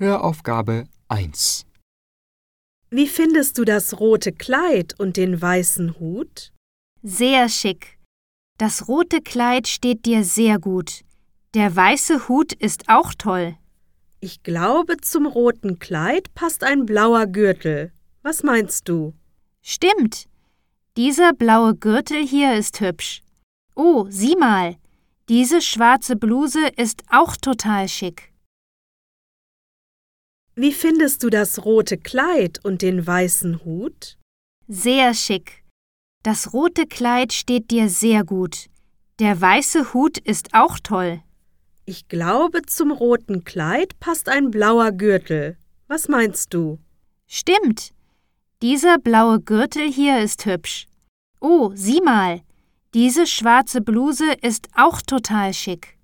Höraufgabe 1. Wie findest du das rote Kleid und den weißen Hut? Sehr schick. Das rote Kleid steht dir sehr gut. Der weiße Hut ist auch toll. Ich glaube, zum roten Kleid passt ein blauer Gürtel. Was meinst du? Stimmt. Dieser blaue Gürtel hier ist hübsch. Oh, sieh mal. Diese schwarze Bluse ist auch total schick. Wie findest du das rote Kleid und den weißen Hut? Sehr schick. Das rote Kleid steht dir sehr gut. Der weiße Hut ist auch toll. Ich glaube, zum roten Kleid passt ein blauer Gürtel. Was meinst du? Stimmt. Dieser blaue Gürtel hier ist hübsch. Oh, sieh mal. Diese schwarze Bluse ist auch total schick.